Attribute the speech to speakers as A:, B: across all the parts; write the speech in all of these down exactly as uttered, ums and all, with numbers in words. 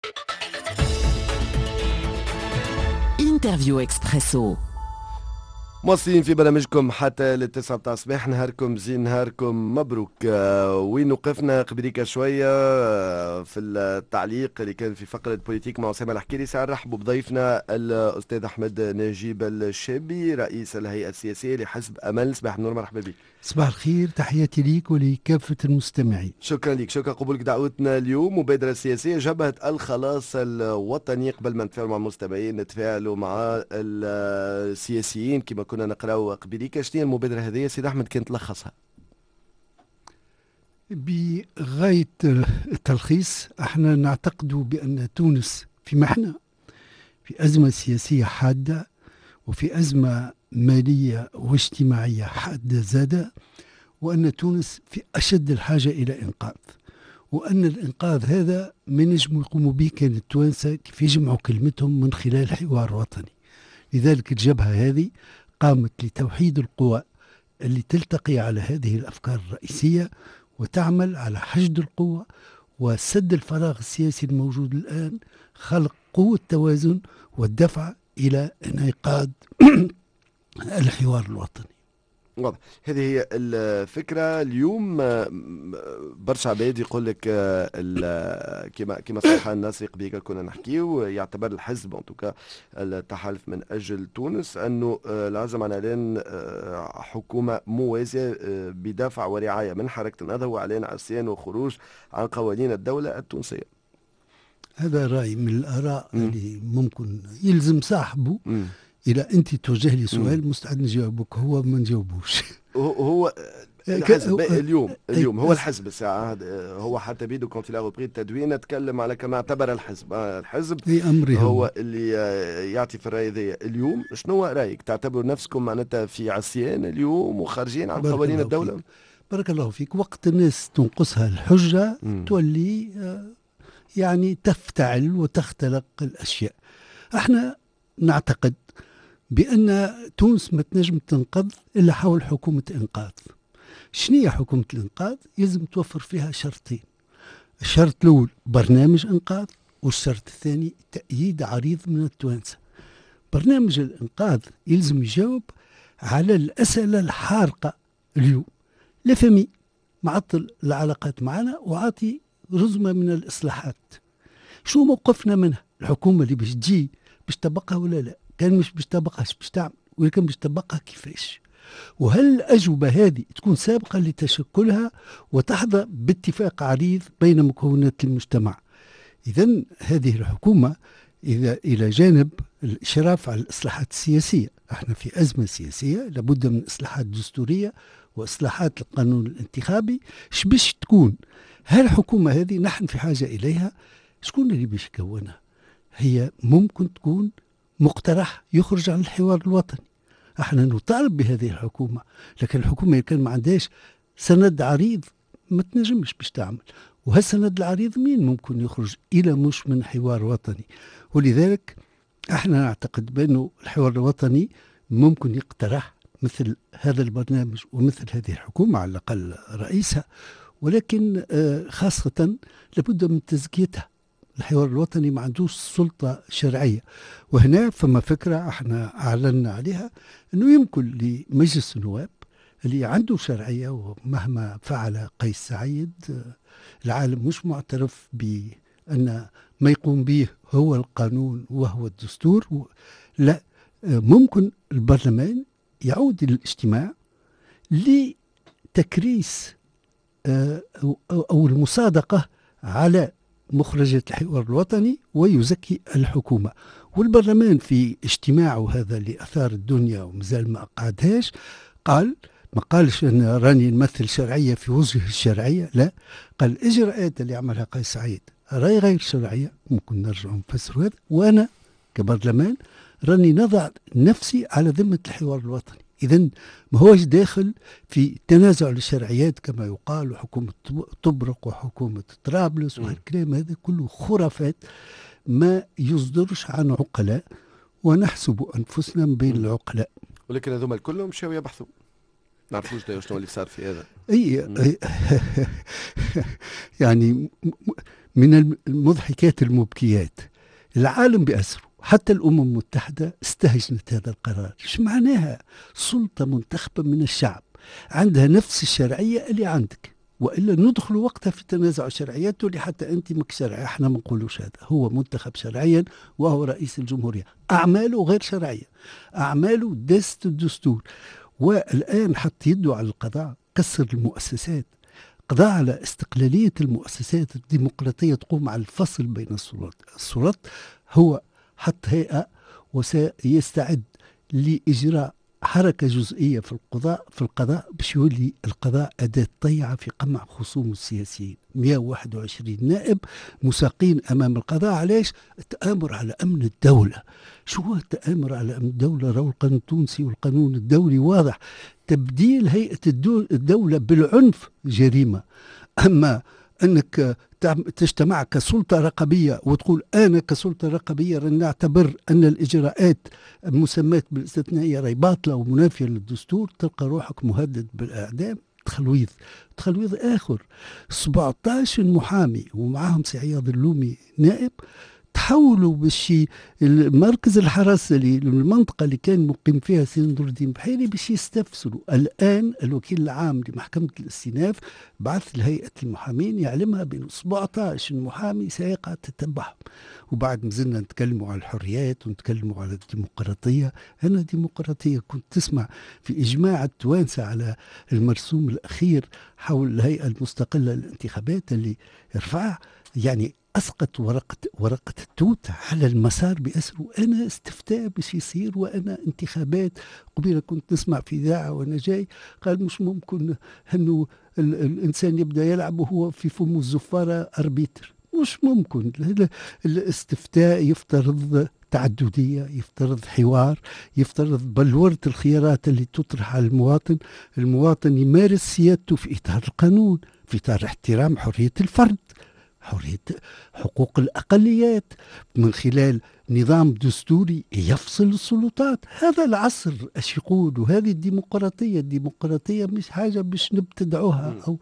A: انترفيو اكسبريسو.
B: مواصلين في برامجكم حتى للتسعة متاع الصباح. نهاركم زين، نهاركم مبروك. آه وين وقفنا قبليك شوية آه في التعليق اللي كان في فقرة بوليتيك مع أسامة الحكيري. ساعة نرحبوا بضيفنا الأستاذ أحمد نجيب الشابي، رئيس الهيئة السياسية لحزب أمل. صباح النور، مرحبا بك.
C: صباح الخير، تحياتي ليك ولكافة المستمعين.
B: شكرا لك، شكرا قبولك دعوتنا اليوم. مبادرة سياسية جبهة الخلاص الوطني. قبل ما نتفاعلوا مع المستمعين نتفاعلوا مع السياسيين كما كنا نقراو قبليك. شنو المبادرة هذه سيد أحمد كانت تلخصها؟
C: بغاية التلخيص، احنا نعتقد بأن تونس في محنة، في أزمة سياسية حادة، وفي أزمة مالية واجتماعية حادة زادة، وأن تونس في أشد الحاجة إلى إنقاذ، وأن الإنقاذ هذا ما نجموا يقوموا به كان التوانسة كيف يجمعوا كلمتهم من خلال حوار وطني. لذلك الجبهة هذه قامت لتوحيد القوى اللي تلتقي على هذه الأفكار الرئيسية، وتعمل على حشد القوى وسد الفراغ السياسي الموجود الآن، خلق قوة توازن والدفع إلى انعقاد الحوار الوطني.
B: واضح، هذه هي الفكرة. اليوم برشا عباد يقول لك كما كما صالح الناصري قبيله كنا نحكيو، يعتبر الحزب انطوكا التحالف من اجل تونس انه لازم على اعلان حكومة موازية بدافع ورعاية من حركة النهضة واعلان عصيان وخروج عن قوانين الدولة التونسية.
C: هذا رأي من الآراء م. اللي ممكن يلزم صاحبه. م. إذا أنت توجه لي سؤال مستعد نجاوبك، هو ما نجاوبوش.
B: هو الحزب اليوم اليوم هو الحزب الساعة هو حتى بيدو كونت لا ريبري التدوين نتكلم على كما اعتبر الحزب الحزب هو اللي يعطي في الرأي ذي. اليوم شنو رأيك؟ تعتبروا نفسكم معناتها في عصيان اليوم وخارجين عن قوانين الدولة؟
C: فيك. بارك الله فيك. وقت الناس تنقصها الحجة م. تولي يعني تفتعل وتختلق الأشياء. احنا نعتقد بأن تونس ما تنجم تنقذ إلا حول حكومة إنقاذ. شنو هي حكومة الإنقاذ؟ يلزم توفر فيها شرطين. الشرط الأول برنامج إنقاذ، والشرط الثاني تأييد عريض من التوانسة. برنامج الإنقاذ يلزم يجاوب على الأسئلة الحارقة اليوم. لا فمي معطل العلاقات معنا وعاطي رزمة من الإصلاحات. شو موقفنا منها؟ الحكومة اللي باش تجي باش تطبقها ولا لا؟ كان مش باش تطبقها باش تعمل، ولكن باش تطبقها كيفاش؟ وهل الأجوبة هذه تكون سابقة لتشكلها وتحظى باتفاق عريض بين مكونات المجتمع؟ إذن هذه الحكومة إذا إلى جانب الإشراف على الإصلاحات السياسية، احنا في أزمة سياسية لابد من إصلاحات دستورية وإصلاحات القانون الانتخابي. شبش تكون هالحكومة هذه نحن في حاجة إليها؟ شكون اللي باش يكونها؟ هي ممكن تكون مقترح يخرج عن الحوار الوطني. احنا نطالب بهذه الحكومة، لكن الحكومة كان ما عندهاش سند عريض ما تنجمش باش تعمل. وهالسند العريض مين ممكن يخرج إلى مش من حوار وطني؟ ولذلك احنا نعتقد بأنه الحوار الوطني ممكن يقترح مثل هذا البرنامج ومثل هذه الحكومة على الأقل رئيسها، ولكن خاصة لابد من تزكيتها. الحوار الوطني ما عندوش سلطة شرعية، وهنا فما فكرة احنا أعلنا عليها أنه يمكن لمجلس النواب اللي عنده شرعية، ومهما فعل قيس سعيد العالم مش معترف بأن ما يقوم به هو القانون وهو الدستور، لا، ممكن البرلمان يعود للاجتماع لتكريس أو المصادقة على مخرجات الحوار الوطني ويزكي الحكومة. والبرلمان في اجتماعه هذا اللي أثار الدنيا ومازال ما قعدهاش قال، ما قالش أن راني نمثل شرعية في وجه الشرعية، لا، قال الإجراءات اللي عملها قيس سعيد راي غير شرعية، ممكن نرجع نفسر هذا، وأنا كبرلمان راني نضع نفسي على ذمة الحوار الوطني. إذن ما هوش داخل في تنازع الشرعيات كما يقال، وحكومة طبرق وحكومة طرابلس والكلام هذا كله خرافات ما يصدرش عن عقلاء، ونحسب أنفسنا من بين العقلاء.
B: ولكن هذوما الكل مشاو يبحثوا، نعرفوش شنو اللي صار في هذا.
C: أي يعني من المضحكات المبكيات. العالم بأسره، حتى الأمم المتحدة استهجنت هذا القرار. إيش معناها؟ سلطة منتخبة من الشعب عندها نفس الشرعية اللي عندك، وإلا ندخل وقتها في تنازع الشرعيات واللي حتى أنت مك شرعي. احنا ما نقولوش هذا، هو منتخب شرعيا وهو رئيس الجمهورية، أعماله غير شرعية، أعماله دست الدستور. والآن حط يده على القضاء، كسر المؤسسات، قضى على استقلالية المؤسسات الديمقراطية تقوم على الفصل بين السلطات. السلطات هو حط هيئة وسيستعد لإجراء حركة جزئية في القضاء في القضاء باش يولي القضاء أداة طيعة في قمع خصوم السياسيين. مئة وواحد وعشرين نائب مساقين أمام القضاء. علاش؟ التآمر على أمن الدولة. شو هو التآمر على أمن الدولة؟ راهو القانون التونسي والقانون الدولي واضح، تبديل هيئة الدولة بالعنف جريمة. أما أنك تجتمع كسلطة رقابية وتقول أنا كسلطة رقابية نعتبر أن الإجراءات المسمات بالاستثنائية راهي باطلة ومنافية للدستور، تلقى روحك مهدد بالإعدام. تخلويض تخلويض آخر. سبعة عشر محامي ومعهم سي عياض اللومي نائب تحولوا باش المركز الحراسة المنطقة اللي كان مقيم فيها سي نور الدين بحيري باش يستفسروا. الآن الوكيل العام لمحكمة الاستئناف بعث لهيئة المحامين يعلمها بأن سبعة عشر محامي سيقع تتبعهم. وبعد مازلنا نتكلموا على الحريات ونتكلموا على الديمقراطية. أنا ديمقراطية كنت تسمع في إجماع التوانسة على المرسوم الأخير حول الهيئة المستقلة للانتخابات اللي رفع يعني أسقط ورقة ورقة التوت على المسار بأسره. أنا استفتاء باش يصير وأنا انتخابات. قبيلة كنت نسمع في إذاعة وأنا جاي قال مش ممكن أنه الإنسان يبدأ يلعب وهو في فم الزفارة أربيتر. مش ممكن. الاستفتاء يفترض تعددية، يفترض حوار، يفترض بلورة الخيارات اللي تطرح على المواطن. المواطن يمارس سيادته في إطار القانون، في إطار احترام حرية الفرد، حرية حقوق الأقليات، من خلال نظام دستوري يفصل السلطات. هذا العصر اش يقول، وهذه الديمقراطية. الديمقراطية مش حاجة باش نبتدعوها أو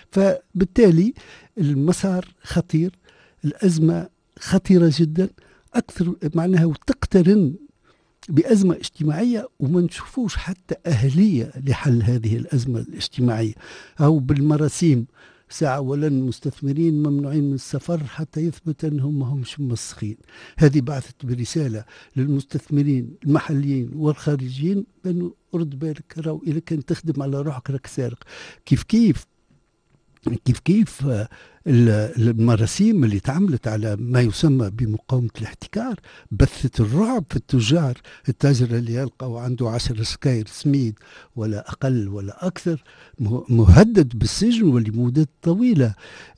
C: فبالتالي المسار خطير، الأزمة خطيرة جدا أكثر معناها، وتقترن بأزمة اجتماعية وما نشوفوش حتى أهلية لحل هذه الأزمة الاجتماعية. أو بالمراسيم ساعة ولا المستثمرين ممنوعين من السفر حتى يثبت أنهم ما همش مسخين. هذه بعثت برسالة للمستثمرين المحليين والخارجيين بأنه رد بالك، راو إذا كان تخدم على روحك راك سارق. كيف كيف كيف كيف المراسيم اللي تعملت على ما يسمى بمقاومة الاحتكار بثت الرعب في التجار. التاجر اللي يلقى وعنده عشر سكاير سميد ولا أقل ولا أكثر مهدد بالسجن ولمدة طويلة.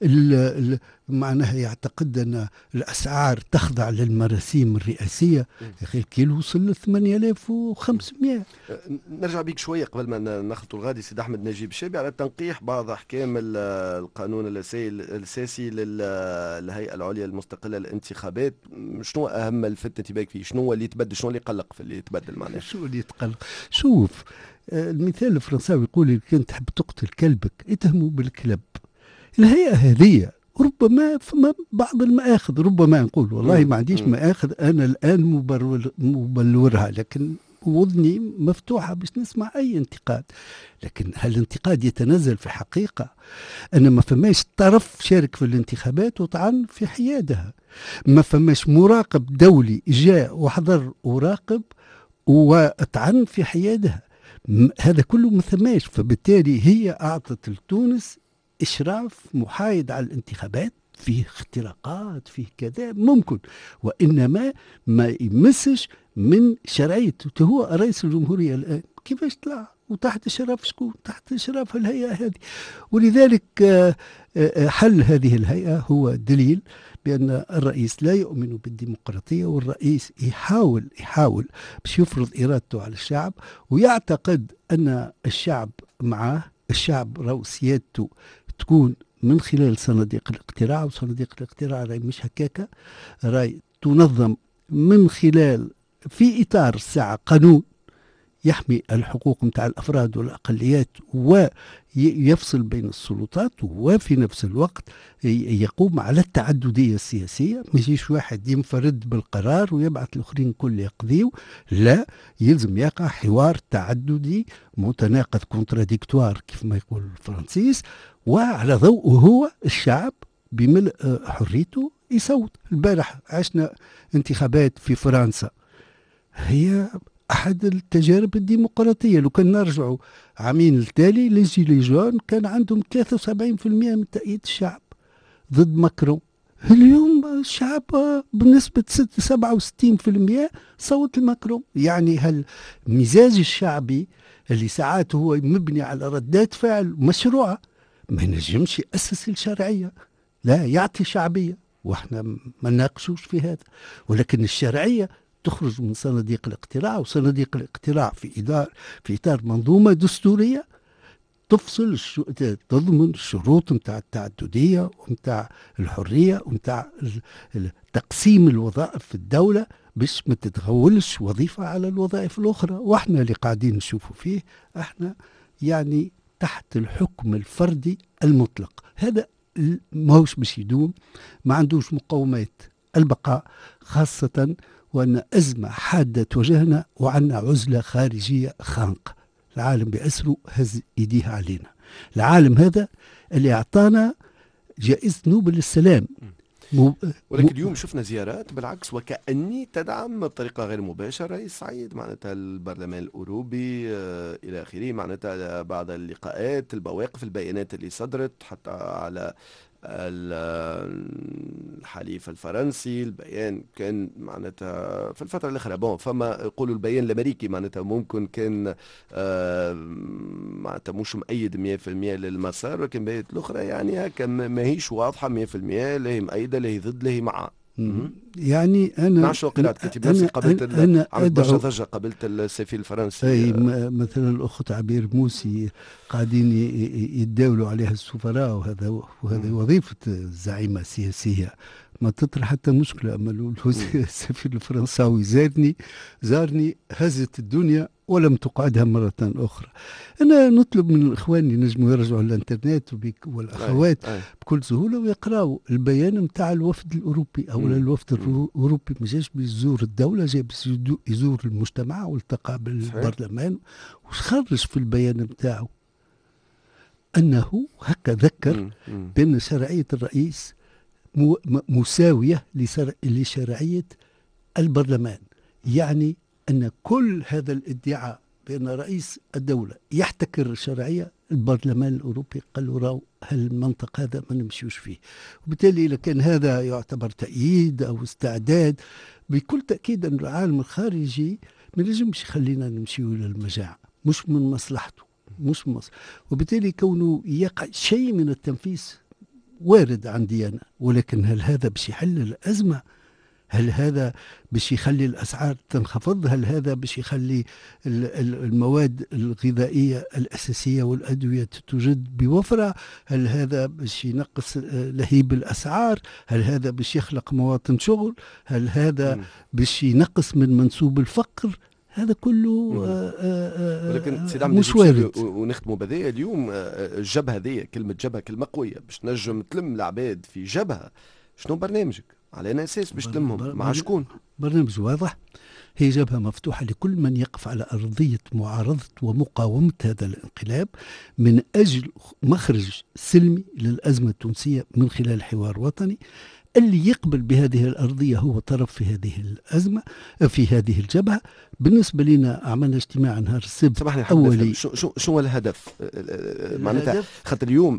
C: معناها يعتقد أن الأسعار تخضع للمراسيم الرئاسية. يا أخي الكيلو وصل ل ثمانية آلاف وخمسمائة.
B: نرجع بيك شوية قبل ما نخطو الغادي سيد أحمد نجيب الشابي على تنقيح بعض أحكام القانون الأساسي للهيئة العليا المستقلة للانتخابات. شنو أهم الفت انتباهك فيه؟ شنو اللي يتبدل؟ شنو اللي يقلق في اللي يتبدل معناه؟
C: شو اللي يتقلق؟ شوف، المثال الفرنساوي يقول إذا كنت تحب تقتل كلبك اتهمه بالكلب. الهيئة هذه ربما فما بعض المآخذ، ربما نقول والله ما عنديش مآخذ أنا الآن مبلورها، لكن وذني مفتوحة باش نسمع أي انتقاد. لكن هل الانتقاد يتنزل في حقيقة أن ما فماش طرف شارك في الانتخابات وطعن في حيادها؟ ما فماش مراقب دولي جاء وحضر وراقب وطعن في حيادها؟ هذا كله ما ثماش. فبالتالي هي أعطت لتونس إشراف محايد على الانتخابات، فيه اختراقات فيه كذا ممكن، وإنما ما يمسش من شرعيته. هو رئيس الجمهورية الآن كيفاش طلع وتحت إشراف شكون؟ تحت إشراف الهيئة هذه. ولذلك حل هذه الهيئة هو دليل بأن الرئيس لا يؤمن بالديمقراطية، والرئيس يحاول يحاول باش يفرض إرادته على الشعب، ويعتقد أن الشعب معاه. الشعب راهو سيادته تكون من خلال صناديق الاقتراع، وصناديق الاقتراع راهي مش هكاكا، راهي تنظم من خلال في إطار الساعة قانون يحمي الحقوق متاع الأفراد والأقليات ويفصل بين السلطات، وفي نفس الوقت يقوم على التعددية السياسية. ما يجيش واحد ينفرد بالقرار ويبعث الآخرين كل يقضيو، لا، يلزم يقع حوار تعددي متناقض كونتراديكتوار كيف ما يقول الفرنسيس، وعلى ضوء هو الشعب بملء حريته يصوت. البارح عشنا انتخابات في فرنسا، هي أحد التجارب الديمقراطية. لو كان نرجعوا عامين التالي لي جون كان عندهم ثلاثة وسبعين بالمئة من تأييد الشعب ضد ماكرون. اليوم الشعب بنسبة سبعة وستين بالمئة صوت الماكرون. يعني هالمزاج الشعبي اللي ساعات هو مبني على ردات فعل مشروعة ما ينجمش يأسس الشرعية، لا، يعطي شعبية، واحنا ما ناقشوش في هذا. ولكن الشرعية تخرج من صناديق الاقتراع، وصناديق الاقتراع في إطار في إطار منظومة دستورية تفصل الشو... تضمن الشروط نتاع التعددية ونتاع الحرية ونتاع تقسيم الوظائف في الدولة باش ما تتغولش وظيفة على الوظائف الأخرى. واحنا اللي قاعدين نشوفوا فيه احنا يعني تحت الحكم الفردي المطلق. هذا ماهوش باش يدوم، ما عندوش مقومات البقاء، خاصة وأن أزمة حادة تواجهنا وعندنا عزلة خارجية خانقة. العالم بأسره هز إيديه علينا. العالم هذا اللي أعطانا جائزة نوبل للسلام.
B: مو ولكن اليوم شفنا زيارات بالعكس وكأني تدعم بطريقة غير مباشرة رئيس سعيد، معناتها البرلمان الأوروبي آه إلى آخره، معناتها بعض اللقاءات، البواقف، البيانات اللي صدرت حتى على الحليف الفرنسي. البيان كان معناتها في الفترة الأخيرة بون فما يقولوا البيان الأمريكي معناتها ممكن كان آه معناتها مش مؤيد مية بالمية للمسار، ولكن البيانات الأخرى يعني هكا ما هيش واضحة مية بالمية، لا هي مؤيدة لا هي ضد لا هي مع.
C: يعني انا
B: نعشوا قراءة كتب نفسي قبلت انا عملت برشا ضجة قبلت السفير الفرنسي.
C: اي مثلا الاخت عبير موسي قاعدين يتداولوا عليها السفراء، وهذا وهذه وظيفة الزعيمة السياسية. ما تطرح حتى مشكلة. أما السفير الفرنساوي زارني زارني هزت الدنيا ولم تقعدها مرة أخرى. أنا نطلب من الإخوان ينجموا يرجعوا الانترنت والأخوات أي. أي. بكل سهولة ويقرأوا البيان متاع الوفد الأوروبي أو الوفد الأوروبي. ما جاش بيزور الدولة، جاي يزور المجتمع والتقى بالبرلمان، وخرج في البيان متاعه أنه هكا ذكر بأن شرعية الرئيس مساوية لشرعية البرلمان. يعني أن كل هذا الادعاء بأن رئيس الدولة يحتكر الشرعية، البرلمان الأوروبي قال له راو هالمنطق هذا ما نمشيوش فيه. وبالتالي إذا كان هذا يعتبر تأييد أو استعداد، بكل تأكيد أن العالم الخارجي ما ينجمش يخلينا نمشيو إلى المجاعة، مش من مصلحته، مش من مصلحته. وبالتالي كونه يقع شيء من التنفيذ وارد عندي أنا، ولكن هل هذا باش يحل الأزمة؟ هل هذا باش يخلي الأسعار تنخفض؟ هل هذا باش يخلي المواد الغذائية الأساسية والأدوية توجد بوفرة؟ هل هذا باش ينقص لهيب الأسعار؟ هل هذا باش يخلق مواطن شغل؟ هل هذا باش ينقص من منسوب الفقر؟ هذا كله آآ آآ
B: ولكن سيد عمرو مش وارد. ونختموا بهذه اليوم الجبهة ذي، كلمة جبهة كلمة قوية باش تنجم تلم العباد في جبهة. شنو برنامجك؟ على أي أساس باش تلمهم؟ مع شكون؟
C: برنامج واضح، هي جبهة مفتوحة لكل من يقف على أرضية معارضة ومقاومة هذا الانقلاب من أجل مخرج سلمي للأزمة التونسية من خلال حوار وطني. اللي يقبل بهذه الأرضية هو طرف في هذه الأزمة، في هذه الجبهة. بالنسبة لنا عملنا اجتماع نهار السبت
B: أولي. شو شو شو الهدف؟ معناتها خاطر اليوم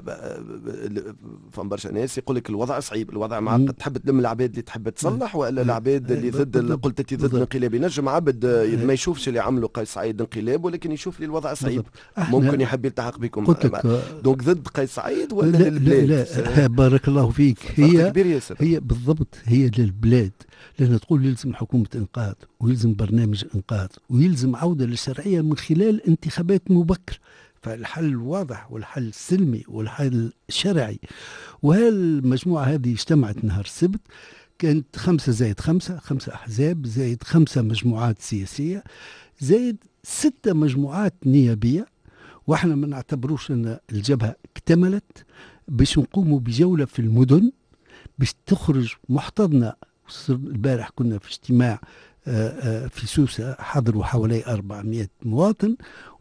B: فهم برشا ناس يقول لك الوضع صعيب، الوضع معقد، تحب تلم العباد اللي تحب تصلح ولا العباد اللي ضد قلت ضد الانقلاب؟ ينجم عبد ما يشوفش اللي عملوا قيس سعيد انقلاب، ولكن يشوف لي الوضع صعيب، ممكن يحب يلتحق بكم. دونك ضد قيس سعيد ولا للبلاد؟
C: لا, لا بارك الله فيك. هي هي بالضبط هي للبلاد، لأن تقول يلزم حكومة إنقاذ ويلزم برنامج إنقاذ ويلزم عودة للشرعية من خلال انتخابات مبكرة. فالحل واضح والحل سلمي والحل شرعي. وهالمجموعة هذه اجتمعت نهار السبت، كانت خمسة زائد خمسة، خمسة أحزاب زائد خمسة مجموعات سياسية زائد ستة مجموعات نيابية، واحنا ما نعتبروش ان الجبهة اكتملت، باش نقوموا بجولة في المدن باش تخرج محتضنة. البارح كنا في اجتماع في سوسة، حضروا حوالي أربعمائة مواطن،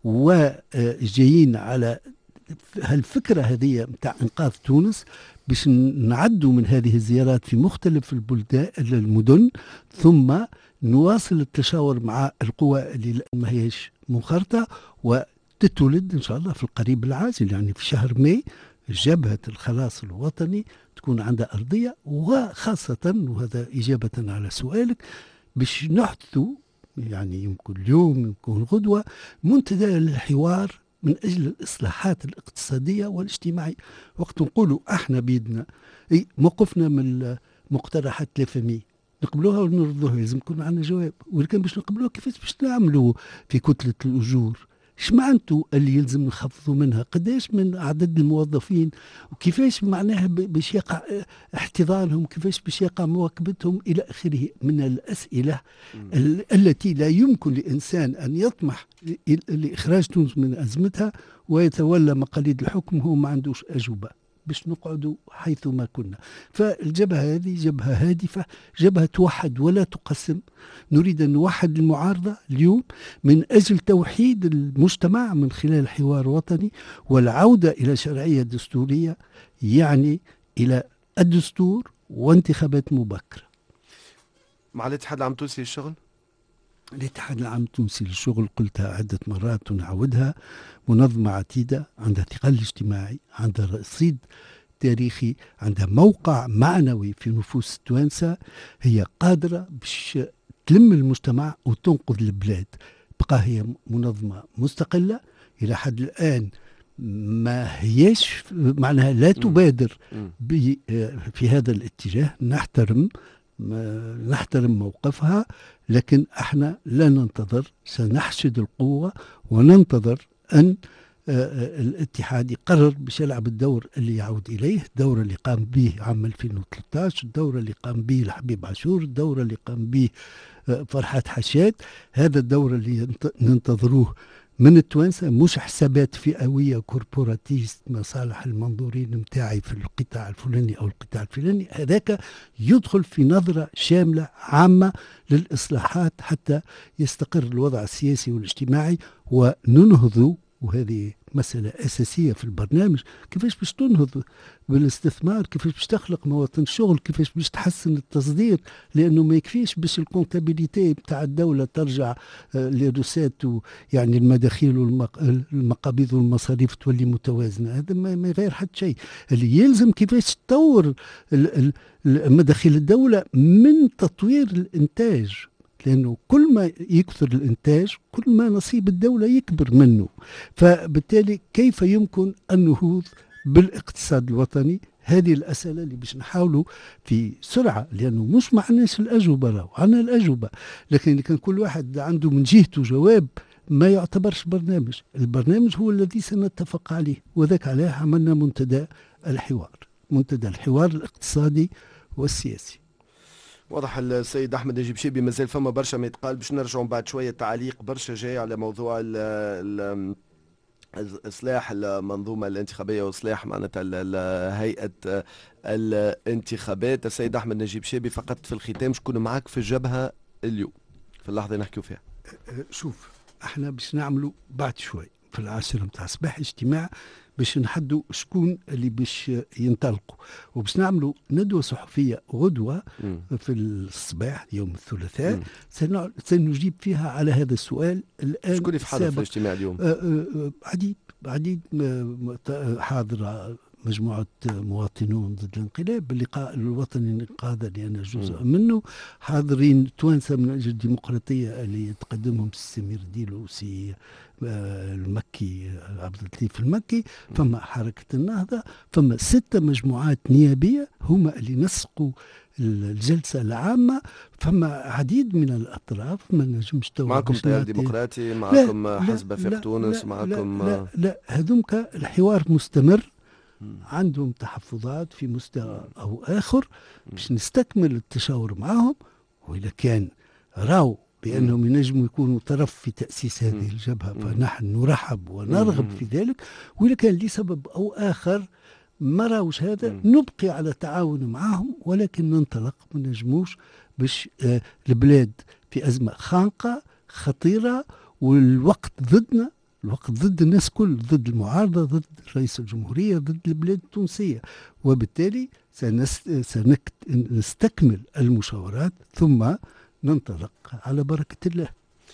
C: وجايين على هالفكرة هذه متاع إنقاذ تونس، باش نعدوا من هذه الزيارات في مختلف البلدان المدن، ثم نواصل التشاور مع القوى اللي ما هيش منخرطة، وتتولد إن شاء الله في القريب العاجل، يعني في شهر ماي جبهة الخلاص الوطني تكون عندها أرضية. وخاصة، وهذا إجابة على سؤالك، باش نحدثوا يعني يمكن اليوم يمكن غدوة منتدى للحوار من أجل الإصلاحات الاقتصادية والاجتماعية. وقت نقولوا احنا بيدنا اي موقفنا من مقترحات ثلاثة مئة نقبلوها ونرضوها، لازم يكون عندنا جواب. ولكن باش نقبلوها كيفاش باش نعملوا في كتلة الأجور؟ ايش معناتوا اللي يلزم نخفضوا منها؟ قداش من عدد الموظفين؟ وكيفاش معناها باش يقع احتضانهم؟ كيفاش باش يقع مواكبتهم؟ الى اخره من الاسئله ال- التي لا يمكن لانسان ان يطمح لاخراج تونس من ازمتها ويتولى مقاليد الحكم هو ما عندوش اجوبه، باش نقعدوا حيث ما كنا. فالجبهة هذه جبهة هادفة، جبهة توحد ولا تقسم. نريد أن نوحد المعارضة اليوم من أجل توحيد المجتمع من خلال حوار وطني والعودة إلى شرعية دستورية، يعني إلى الدستور وانتخابات مبكرة.
B: مع الاتحاد العام التونسي للشغل؟
C: الاتحاد العام التونسي للشغل قلتها عدة مرات ونعودها، منظمة عتيدة عندها ثقل اجتماعي، عندها رصيد تاريخي، عندها موقع معنوي في نفوس التوانسة، هي قادرة باش تلم المجتمع وتنقذ البلاد. بقى هي منظمة مستقلة إلى حد الآن، ما هيش معناها لا تبادر في هذا الاتجاه. نحترم نحترم موقفها، لكن احنا لا ننتظر، سنحشد القوة وننتظر أن الاتحاد يقرر باش يلعب الدور اللي يعود إليه، الدور اللي قام به عام ألفين وثلاثة عشر، الدور اللي قام به الحبيب عاشور، الدور اللي قام به فرحات حشاد. هذا الدور اللي ننتظروه من التوانسة، مش حسابات فئوية كوربوراتيست مصالح المنظورين متاعي في القطاع الفلاني أو القطاع الفلاني. هذاك يدخل في نظرة شاملة عامة للإصلاحات حتى يستقر الوضع السياسي والاجتماعي وننهض. وهذه مسألة أساسية في البرنامج، كيفاش باش تنهض بالاستثمار، كيفاش باش تخلق مواطن شغل، كيفاش باش تحسن التصدير، لأنه ما يكفيش باش الكونتابيليتي بتاع الدولة ترجع للروسات، يعني المداخيل والمقابض والمصاريف تولي متوازنة. هذا ما يغير حد شيء. اللي يلزم كيفاش تطور مداخيل الدولة من تطوير الإنتاج، لأنه كل ما يكثر الإنتاج كل ما نصيب الدولة يكبر منه. فبالتالي كيف يمكن النهوض بالاقتصاد الوطني؟ هذه الأسئلة اللي باش نحاولوا في سرعة، لأنه مش معناش الأجوبة، راهو عنا الأجوبة، لكن كان كل واحد عنده من جهته جواب ما يعتبرش برنامج. البرنامج هو الذي سنتفق عليه، وذاك عليه عملنا منتدى الحوار، منتدى الحوار الاقتصادي والسياسي.
B: واضح السيد احمد نجيب شيبي مازال فما برشا ما يتقال، باش نرجعوا بعد شويه تعليق برشا جاي على موضوع ال ال اصلاح المنظومه الانتخابيه واصلاح معناتها هيئه الانتخابات. السيد احمد نجيب شيبي، فقط في الختام شكون معك في الجبهه اليوم في اللحظه نحكيو فيها؟
C: شوف، احنا باش نعملوا بعد شوي في العاشرة متاع الصباح اجتماع باش نحدوا شكون اللي باش ينطلقوا، وباش نعملوا ندوة صحفية غدوة م. في الصباح يوم الثلاثاء سنجيب فيها على هذا السؤال. الآن
B: شكون اللي حاضر في الاجتماع اليوم؟
C: آآ آآ عديد عديد حاضرة مجموعة مواطنون ضد الانقلاب، اللقاء الوطني الإنقاذ اللي أنا جزء م. منه، حاضرين توانسة من أجل الديمقراطية اللي تقدمهم السمير ديلو سي المكي عبد اللطيف المكي، فما حركة النهضة، فما ستة مجموعات نيابية هما اللي نسقوا الجلسة العامة، فما عديد من الأطراف ما نجمش تو.
B: معكم تيار ديمقراطي، معكم حزب فيق تونس،
C: لا
B: معكم
C: لا لا, لا هذومك الحوار مستمر، عندهم تحفظات في مستوى أو آخر باش نستكمل التشاور معهم، وإذا كان راو بأنهم ينجموا يكونوا طرف في تأسيس هذه الجبهة، فنحن نرحب ونرغب في ذلك. وإذا كان لسبب أو آخر ما راوش هذا نبقي على تعاون معهم، ولكن ننطلق، ما نجموش باش آه البلاد في أزمة خانقة خطيرة، والوقت ضدنا، الوقت ضد الناس كل، ضد المعارضة، ضد رئيس الجمهورية، ضد البلاد التونسية. وبالتالي سنستكمل المشاورات ثم ننطلق على بركة الله.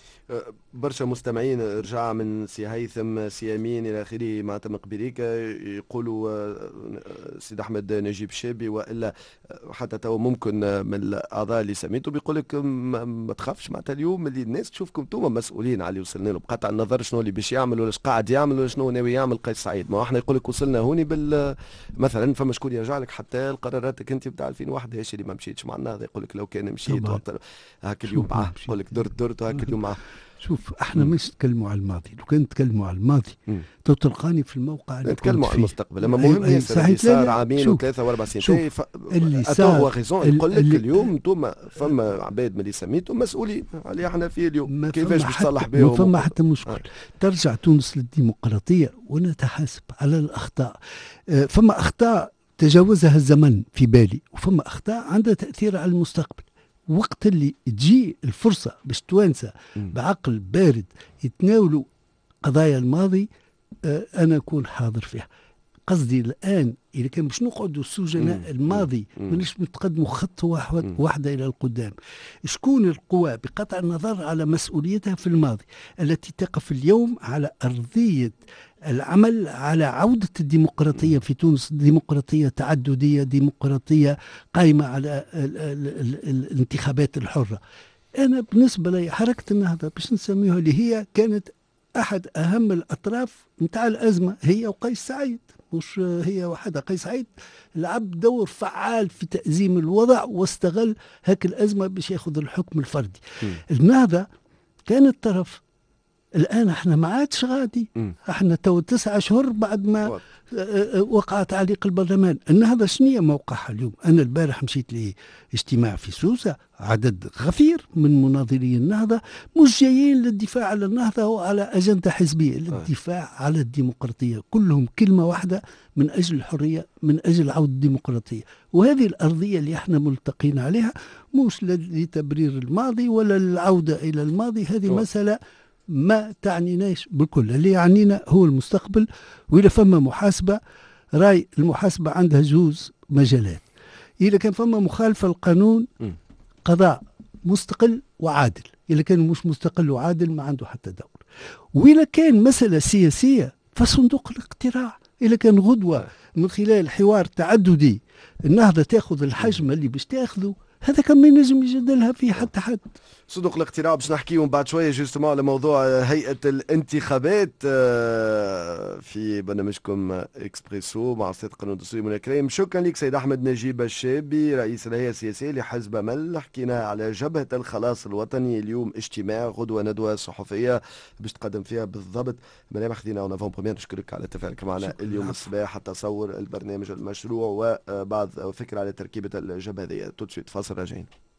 B: برشا مستمعين رجع من سي هيثم سي يمين الى اخره مع مقبريكا يقولوا سيد احمد نجيب شابي والا حتى تو ممكن من الاعضاء اللي سميتوا بيقول لك ما تخافش معناتها اليوم اللي الناس تشوفكم انتم مسؤولين على اللي وصلنا له بقطع النظر شنو اللي باش يعمل ولا قاعد يعمل ولا شنو ناوي يعمل قيس سعيد. ما احنا يقول لك وصلنا هوني بال مثلا فما شكون يرجع لك حتى القراراتك انت بتاع ألفين وواحد هاش اللي ما مشيتش مع النهضه، يقول لك لو كان مشيت هاك اليوم معاه، يقول لك درت درت وهاك اليوم معاه.
C: شوف احنا مش نتكلموا على الماضي، لو كان نتكلموا على الماضي تو تلقاني في الموقع اللي
B: نتكلموا على المستقبل. لما مهم ياسر اللي صار عامين وثلاثه واربع سنين ف... اللي صار يقول لك اليوم انتم فما عباد من اللي سميتوا مسؤولين عليه احنا فيه اليوم كيفاش باش تصلح بهم.
C: ما فما حتى مشكل. آه. ترجع تونس للديمقراطيه ونتحاسب على الاخطاء. آه فما اخطاء تجاوزها الزمن في بالي، وفما اخطاء عندها تاثير على المستقبل. وقت اللي تجي الفرصة باش توانسة بعقل بارد يتناولوا قضايا الماضي آه أنا أكون حاضر فيها. قصدي الآن إذا كان باش نقعدوا سجناء الماضي ماناش نتقدموا خطوة واحدة إلى القدام. شكون القوى بقطع النظر على مسؤوليتها في الماضي التي تقف اليوم على أرضية العمل على عودة الديمقراطية في تونس، ديمقراطية تعددية، ديمقراطية قائمة على ال ال ال الانتخابات الحرة. أنا بالنسبة لي حركة النهضة باش نسميها اللي هي كانت أحد أهم الأطراف نتاع الأزمة، هي وقيس سعيد، مش هي وحدها. قيس سعيد لعب دور فعال في تأزيم الوضع واستغل هاك الأزمة باش ياخذ الحكم الفردي. م. النهضة كانت طرف. الآن احنا ما عادش غادي، احنا تو تسعة اشهر بعد ما وقع تعليق البرلمان. النهضة شنية موقعها اليوم؟ أنا البارح مشيت لاجتماع في سوسة، عدد غفير من مناظري النهضة مش جايين للدفاع على النهضة وعلى أجندة حزبية، للدفاع على الديمقراطية. كلهم كلمة واحدة، من أجل الحرية، من أجل عودة الديمقراطية. وهذه الأرضية اللي احنا ملتقين عليها مش لتبرير الماضي ولا العودة إلى الماضي. هذه مسألة ما تعنيناش بالكل. اللي يعنينا هو المستقبل. وإذا فما محاسبة، راي المحاسبة عندها جوز مجالات. إذا كان فما مخالفة القانون، قضاء مستقل وعادل. إذا كان مش مستقل وعادل ما عنده حتى دور. وإذا كان مسألة سياسية فصندوق الاقتراع. إذا كان غدوة من خلال حوار تعددي النهضة تأخذ الحجم اللي باش تأخذه، هذا كان ما ينجم يجدلها فيه حتى حد.
B: صندوق الاقتراع باش نحكيهم بعد شويه جوستومون على موضوع هيئه الانتخابات في برنامجكم اكسبريسو مع السيد قانون الدستوري منى كريم. شكرا لك سيد احمد نجيب الشابي رئيس الهيئه السياسيه لحزب امل. حكينا على جبهه الخلاص الوطني. اليوم اجتماع، غدوه ندوه صحفيه باش تقدم فيها بالضبط ملامح خدينا ونافون بروميير. نشكرك على تفاعلك معنا اليوم الصباح حتى تصور البرنامج المشروع وبعض فكره على تركيبه الجبهه هذه. تو فاصل راجعين.